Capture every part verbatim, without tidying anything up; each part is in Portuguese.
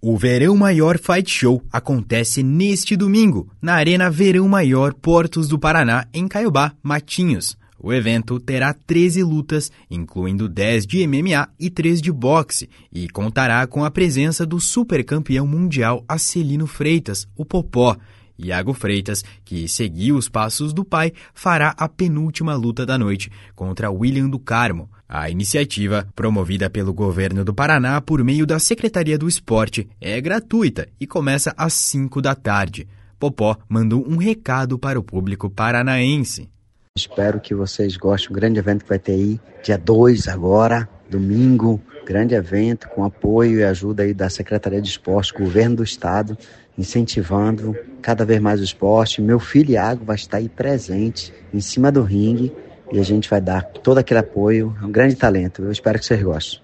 O Verão Maior Fight Show acontece neste domingo, na Arena Verão Maior Portos do Paraná, em Caiobá, Matinhos. O evento terá treze lutas, incluindo dez de M M A e três de boxe, e contará com a presença do supercampeão mundial Acelino Freitas, o Popó. Iago Freitas, que seguiu os passos do pai, fará a penúltima luta da noite contra William do Carmo. A iniciativa, promovida pelo governo do Paraná por meio da Secretaria do Esporte, é gratuita e começa às cinco da tarde. Popó mandou um recado para o público paranaense. Espero que vocês gostem do grande evento que vai ter aí, dia dois agora, domingo. Grande evento com apoio e ajuda aí da Secretaria de Esporte, governo do estado, incentivando cada vez mais o esporte. Meu filho Iago vai estar aí presente em cima do ringue e a gente vai dar todo aquele apoio. É um grande talento, eu espero que vocês gostem.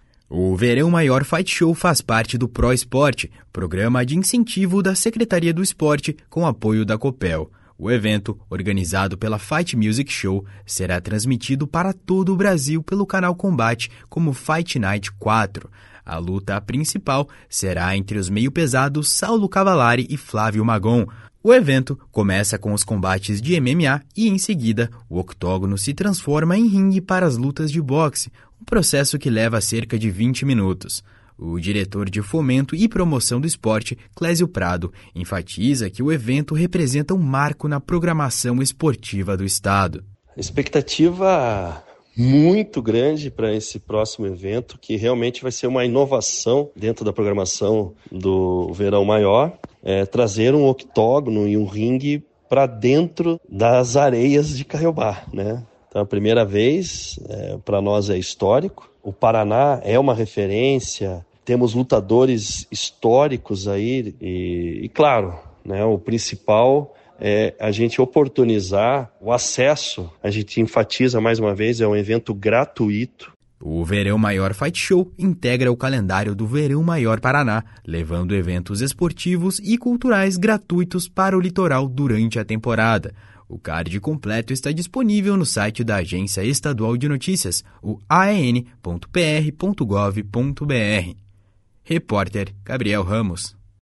O Verão Maior Fight Show faz parte do Pro Esporte, programa de incentivo da Secretaria do Esporte com apoio da Copel. O evento, organizado pela Fight Music Show, será transmitido para todo o Brasil pelo canal Combate como Fight Night quatro. A luta principal será entre os meio-pesados Saulo Cavalari e Flávio Magon. O evento começa com os combates de M M A e, em seguida, o octógono se transforma em ringue para as lutas de boxe, um processo que leva cerca de vinte minutos. O diretor de Fomento e Promoção do Esporte, Clésio Prado, enfatiza que o evento representa um marco na programação esportiva do estado. Expectativa muito grande para esse próximo evento, que realmente vai ser uma inovação dentro da programação do Verão Maior, é, trazer um octógono e um ringue para dentro das areias de Caiobá, né? Então, a primeira vez, é, para nós é histórico. O Paraná é uma referência, temos lutadores históricos aí e, e claro, né, o principal é a gente oportunizar o acesso. A gente enfatiza mais uma vez, é um evento gratuito. O Verão Maior Fight Show integra o calendário do Verão Maior Paraná, levando eventos esportivos e culturais gratuitos para o litoral durante a temporada. O card completo está disponível no site da Agência Estadual de Notícias, o a e n ponto p r ponto gov ponto b r. Repórter Gabriel Ramos.